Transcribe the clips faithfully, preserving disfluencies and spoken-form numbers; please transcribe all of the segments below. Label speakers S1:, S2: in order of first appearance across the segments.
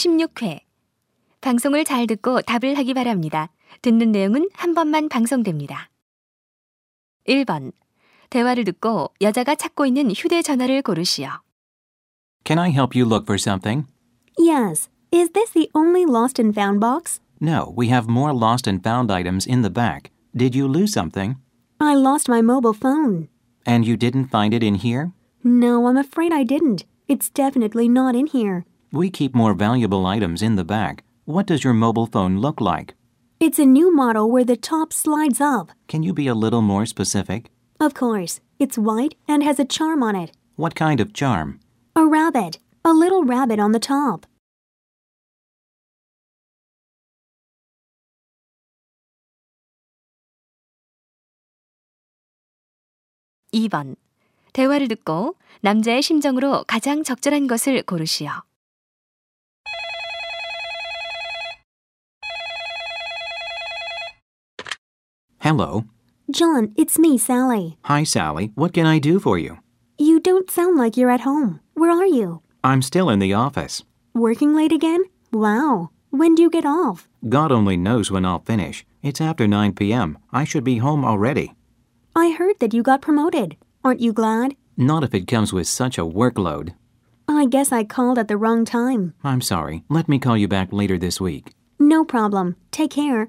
S1: 십육 회. 방송을 잘 듣고 답을 하기 바랍니다. 듣는 내용은 한 번만 방송됩니다. 일 번. 대화를 듣고 여자가 찾고 있는 휴대전화를 고르시오.
S2: Can I help you look for something?
S3: Yes. Is this the only lost and found box?
S2: No, we have more lost and found items in the back. Did you lose something?
S3: I lost my mobile phone.
S2: And you didn't find it in here?
S3: No, I'm afraid I didn't. It's definitely not in here.
S2: We keep more valuable items in the back. What does your mobile phone look like?
S3: It's a new model where the top slides up.
S2: Can you be a little more specific?
S3: Of course. It's white and has a charm on it.
S2: What kind of charm?
S3: A rabbit. A little rabbit on the top.
S1: 이 번. 대화를 듣고 남자의 심정으로 가장 적절한 것을 고르시오.
S2: Hello.
S3: John, it's me, Sally.
S2: Hi, Sally. What can I do for you?
S3: You don't sound like you're at home. Where are you?
S2: I'm still in the office.
S3: Working late again? Wow. When do you get off?
S2: God only knows when I'll finish. It's after nine p.m. I should be home already.
S3: I heard that you got promoted. Aren't you glad?
S2: Not if it comes with such a workload.
S3: I guess I called at the wrong time.
S2: I'm sorry. Let me call you back later this week.
S3: No problem. Take care.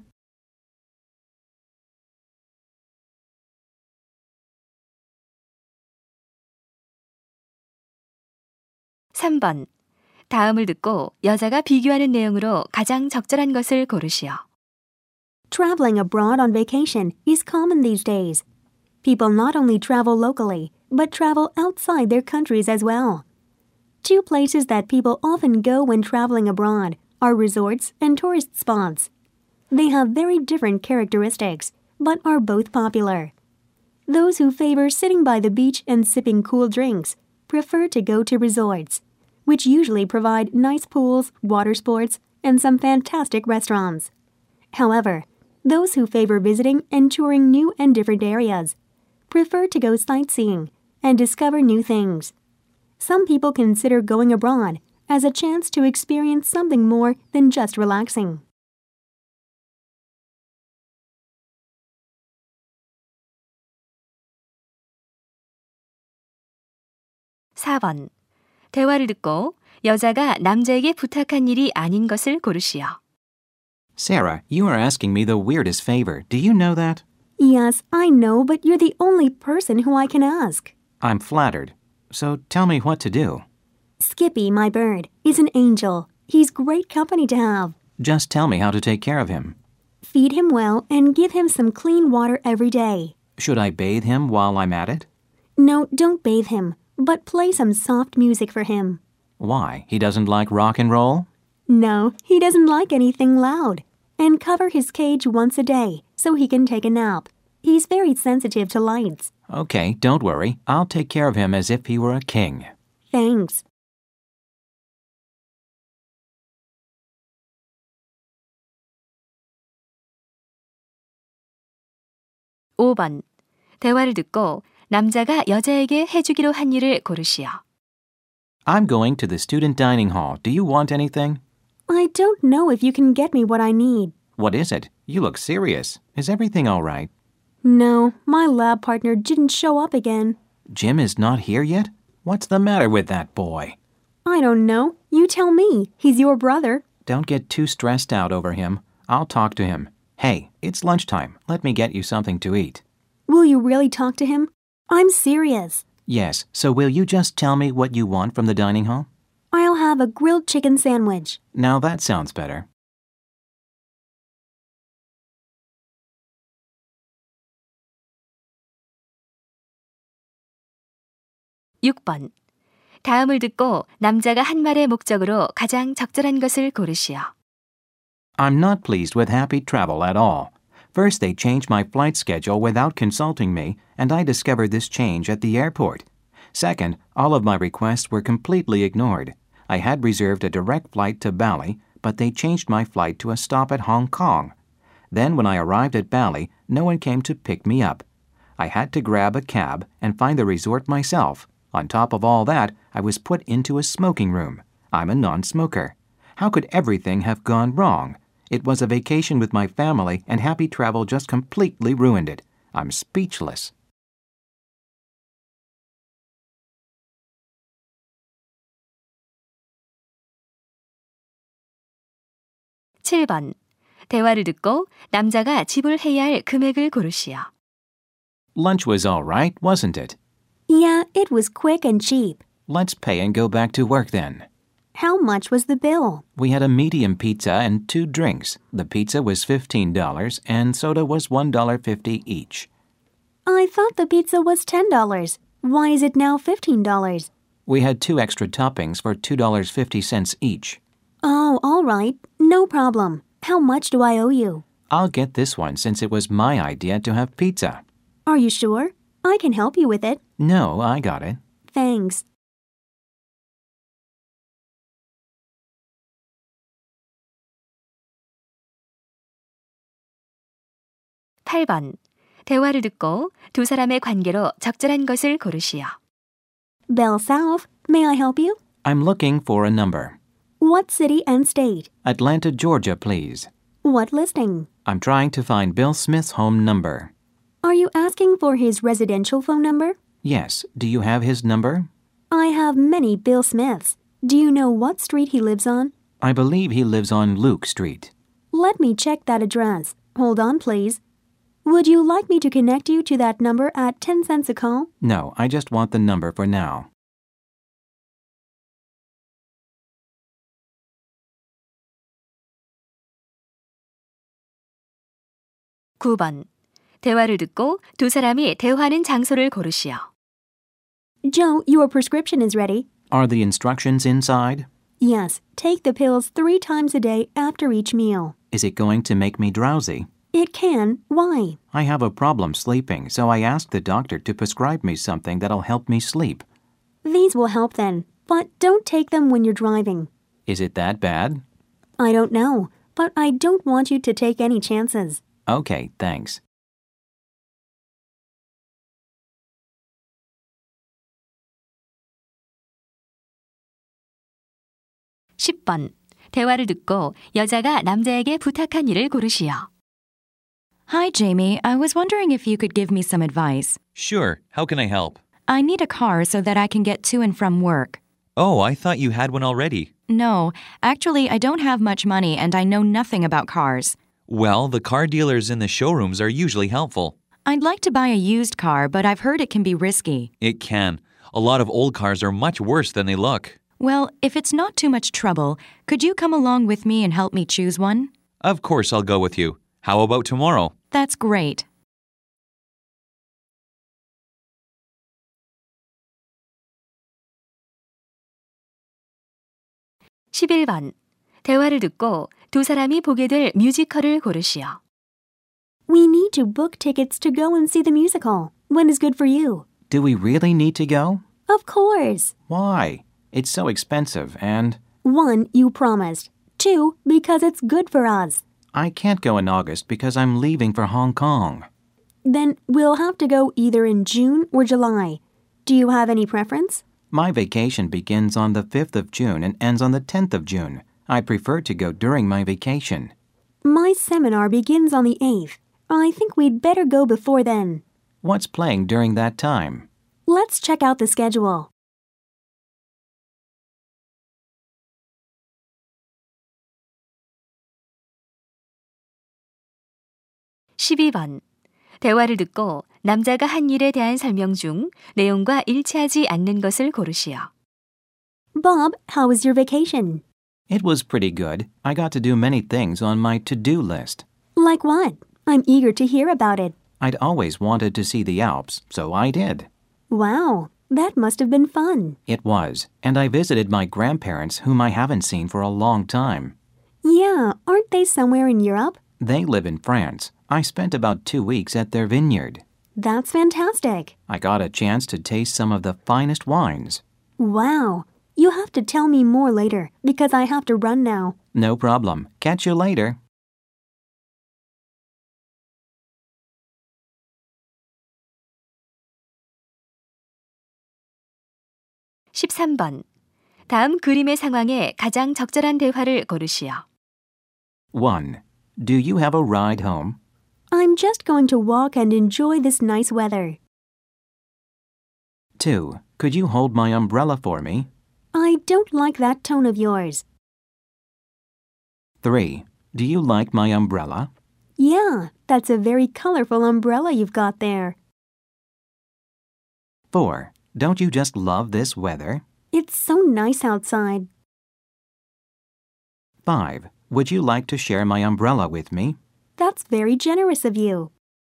S1: 삼 번. 다음을 듣고 여자가 비교하는 내용으로 가장 적절한 것을 고르시오.
S3: Traveling abroad on vacation is common these days. People not only travel locally, but travel outside their countries as well. Two places that people often go when traveling abroad are resorts and tourist spots. They have very different characteristics, but are both popular. Those who favor sitting by the beach and sipping cool drinks prefer to go to resorts, which usually provide nice pools, water sports, and some fantastic restaurants. However, those who favor visiting and touring new and different areas prefer to go sightseeing and discover new things. Some people consider going abroad as a chance to experience something more than just relaxing.
S1: 사 번. 대화를 듣고 여자가 남자에게 부탁한 일이 아닌 것을 고르시오.
S2: Sarah, you are asking me the weirdest favor. Do you know that?
S3: Yes, I know, but you're the only person who I can ask.
S2: I'm flattered. So tell me what to do.
S3: Skippy, my bird, is an angel. He's great company to have.
S2: Just tell me how to take care of him.
S3: Feed him well and give him some clean water every day.
S2: Should I bathe him while I'm at it?
S3: No, don't bathe him, but play some soft music for him.
S2: Why? He doesn't like rock and roll?
S3: No, he doesn't like anything loud. And cover his cage once a day so he can take a nap. He's very sensitive to lights.
S2: Okay, don't worry. I'll take care of him as if he were a king.
S3: Thanks.
S1: 오 번. 대화를 듣고 남자가 여자에게 해주기로 한 일을 고르시오.
S2: I'm going to the student dining hall. Do you want anything?
S3: I don't know if you can get me what I need.
S2: What is it? You look serious. Is everything all right?
S3: No, my lab partner didn't show up again.
S2: Jim is not here yet? What's the matter with that boy?
S3: I don't know. You tell me. He's your brother.
S2: Don't get too stressed out over him. I'll talk to him. Hey, it's lunchtime. Let me get you something to eat.
S3: Will you really talk to him? I'm serious.
S2: Yes, so will you just tell me what you want from the dining hall?
S3: I'll have a grilled chicken sandwich.
S2: Now that sounds better.
S1: 육 번. 다음을 듣고 남자가 한 말의 목적으로 가장 적절한 것을 고르시오.
S2: I'm not pleased with Happy Travel at all. First, they changed my flight schedule without consulting me, and I discovered this change at the airport. Second, all of my requests were completely ignored. I had reserved a direct flight to Bali, but they changed my flight to a stop at Hong Kong. Then when I arrived at Bali, no one came to pick me up. I had to grab a cab and find the resort myself. On top of all that, I was put into a smoking room. I'm a non-smoker. How could everything have gone wrong? It was a vacation with my family, and Happy Travel just completely ruined it. I'm speechless.
S1: 칠 번. 대화를 듣고 남자가 지불해야 할 금액을 고르시오.
S2: Lunch was all right, wasn't it?
S3: Yeah, it was quick and cheap.
S2: Let's pay and go back to work then.
S3: How much was the bill?
S2: We had a medium pizza and two drinks. The pizza was fifteen dollars and soda was one dollar fifty each.
S3: I thought the pizza was ten dollars. Why is it now fifteen dollars?
S2: We had two extra toppings for two dollars and fifty cents each.
S3: Oh, all right. No problem. How much do I owe you?
S2: I'll get this one since it was my idea to have pizza.
S3: Are you sure? I can help you with it.
S2: No, I got it.
S3: Thanks.
S1: 팔 번. 대화를 듣고 두 사람의 관계로 적절한 것을 고르시오.
S3: Bell South, may I help you?
S2: I'm looking for a number.
S3: What city and state?
S2: Atlanta, Georgia, please.
S3: What listing?
S2: I'm trying to find Bill Smith's home number.
S3: Are you asking for his residential phone number?
S2: Yes, do you have his number?
S3: I have many Bill Smiths. Do you know what street he lives on?
S2: I believe he lives on Luke Street.
S3: Let me check that address. Hold on, please. Would you like me to connect you to that number at ten cents a call?
S2: No, I just want the number for now.
S1: 구 번. 대화를 듣고 두 사람이 대화하는 장소를 고르시오.
S3: Joe, your prescription is ready.
S2: Are the instructions inside?
S3: Yes, take the pills three times a day after each meal.
S2: Is it going to make me drowsy?
S3: It can. Why?
S2: I have a problem sleeping, so I asked the doctor to prescribe me something that'll help me sleep.
S3: These will help then, but don't take them when you're driving.
S2: Is it that bad?
S3: I don't know, but I don't want you to take any chances.
S2: Okay, thanks.
S1: 십 번. 대화를 듣고 여자가 남자에게 부탁한 일을 고르시오.
S4: Hi, Jamie. I was wondering if you could give me some advice.
S5: Sure. How can I help?
S4: I need a car so that I can get to and from work.
S5: Oh, I thought you had one already.
S4: No, actually, I don't have much money and I know nothing about cars.
S5: Well, the car dealers in the showrooms are usually helpful.
S4: I'd like to buy a used car, but I've heard it can be risky.
S5: It can. A lot of old cars are much worse than they look.
S4: Well, if it's not too much trouble, could you come along with me and help me choose one?
S5: Of course I'll go with you. How about tomorrow?
S4: That's great.
S1: 십일 번. 대화를 듣고 두 사람이 보게 될 뮤지컬을 고르시오.
S3: We need to book tickets to go and see the musical. When is good for you?
S2: Do we really need to go?
S3: Of course.
S2: Why? It's so expensive and...
S3: One, you promised. Two, because it's good for us.
S2: I can't go in August because I'm leaving for Hong Kong.
S3: Then we'll have to go either in June or July. Do you have any preference?
S2: My vacation begins on the fifth of June and ends on the tenth of June. I prefer to go during my vacation.
S3: My seminar begins on the eighth. I think we'd better go before then.
S2: What's playing during that time?
S3: Let's check out the schedule.
S1: 십이 번. 대화를 듣고 남자가 한 일에 대한 설명 중 내용과 일치하지 않는 것을 고르시오.
S3: Bob, how was your vacation?
S2: It was pretty good. I got to do many things on my to-do list.
S3: Like what? I'm eager to hear about it.
S2: I'd always wanted to see the Alps, so I did.
S3: Wow, that must have been fun.
S2: It was, and I visited my grandparents, whom I haven't seen for a long time.
S3: Yeah, aren't they somewhere in Europe?
S2: They live in France. I spent about two weeks at their vineyard.
S3: That's fantastic.
S2: I got a chance to taste some of the finest wines.
S3: Wow. You have to tell me more later, because I have to run now.
S2: No problem. Catch you later.
S1: 십삼 번. 다음 그림의 상황에 가장 적절한 대화를 고르시오.
S2: one. Do you have a ride home?
S3: I'm just going to walk and enjoy this nice weather.
S2: two. Could you hold my umbrella for me?
S3: I don't like that tone of yours.
S2: three. Do you like my umbrella?
S3: Yeah, that's a very colorful umbrella you've got there.
S2: four. Don't you just love this weather?
S3: It's so nice outside.
S2: five. Would you like to share my umbrella with me?
S3: That's very generous of you.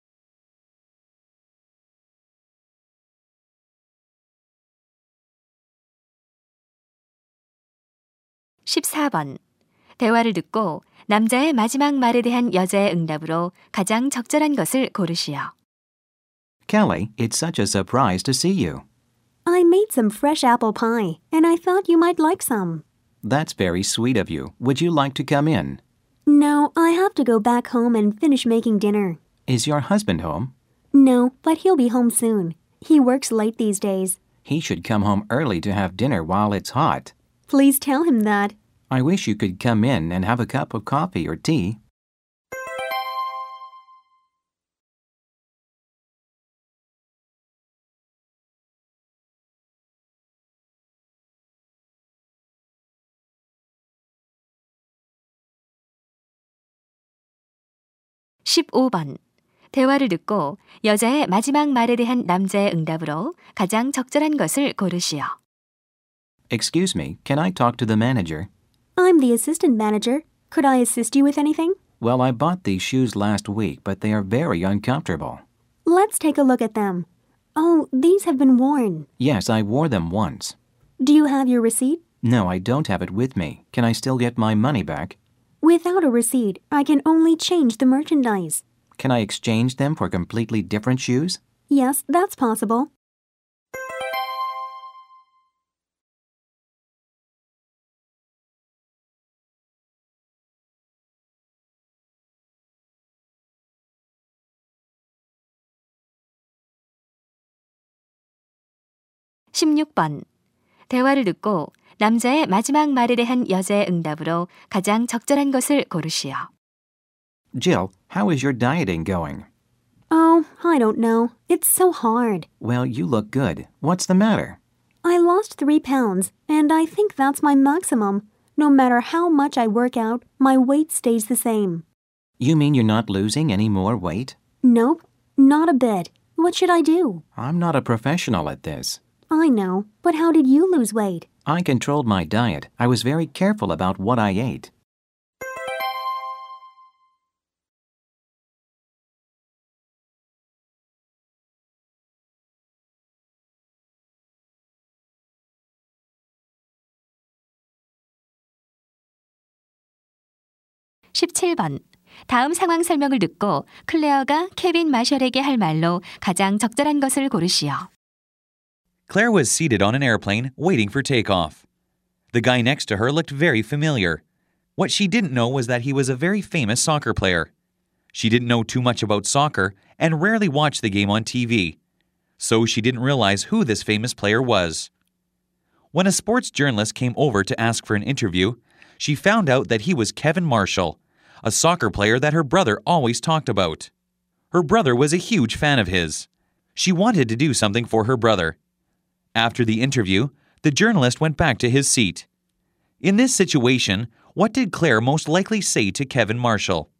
S1: 십사 번. 대화를 듣고 남자의 마지막 말에 대한 여자의 응답으로 가장 적절한 것을 고르시오.
S2: Kelly, it's such a surprise to see you.
S3: I made some fresh apple pie, and I thought you might like some.
S2: That's very sweet of you. Would you like to come in?
S3: No, I have to go back home and finish making dinner.
S2: Is your husband home?
S3: No, but he'll be home soon. He works late these days.
S2: He should come home early to have dinner while it's hot.
S3: Please tell him that.
S2: I wish you could come in and have a cup of coffee or tea.
S1: 십오 번. 대화를 듣고 여자의 마지막 말에 대한 남자의 응답으로 가장 적절한 것을 고르시오.
S2: Excuse me, can I talk to the manager?
S3: I'm the assistant manager. Could I assist you with anything?
S2: Well, I bought these shoes last week, but they are very uncomfortable.
S3: Let's take a look at them. Oh, these have been worn.
S2: Yes, I wore them once.
S3: Do you have your receipt?
S2: No, I don't have it with me. Can I still get my money back?
S3: Without a receipt, I can only change the merchandise.
S2: Can I exchange them for completely different shoes?
S3: Yes, that's possible.
S1: 십육 번. 대화를 듣고 남자의 마지막 말에 대한 여자의 응답으로 가장 적절한 것을 고르시오.
S2: Jill, how is your dieting going?
S3: Oh, I don't know. It's so hard.
S2: Well, you look good. What's the matter?
S3: I lost three pounds, and I think that's my maximum. No matter how much I work out, my weight stays the same.
S2: You mean you're not losing any more weight?
S3: Nope, not a bit. What should I do?
S2: I'm not a professional at this.
S3: I know, but how did you lose weight?
S2: I controlled my diet. I was very careful about what I ate.
S1: 십칠 번. 다음 상황 설명을 듣고 클레어가 케빈 마셜에게 할 말로 가장 적절한 것을 고르시오.
S5: Claire was seated on an airplane waiting for takeoff. The guy next to her looked very familiar. What she didn't know was that he was a very famous soccer player. She didn't know too much about soccer and rarely watched the game on T V, so she didn't realize who this famous player was. When a sports journalist came over to ask for an interview, she found out that he was Kevin Marshall, a soccer player that her brother always talked about. Her brother was a huge fan of his. She wanted to do something for her brother. After the interview, the journalist went back to his seat. In this situation, what did Claire most likely say to Kevin Marshall?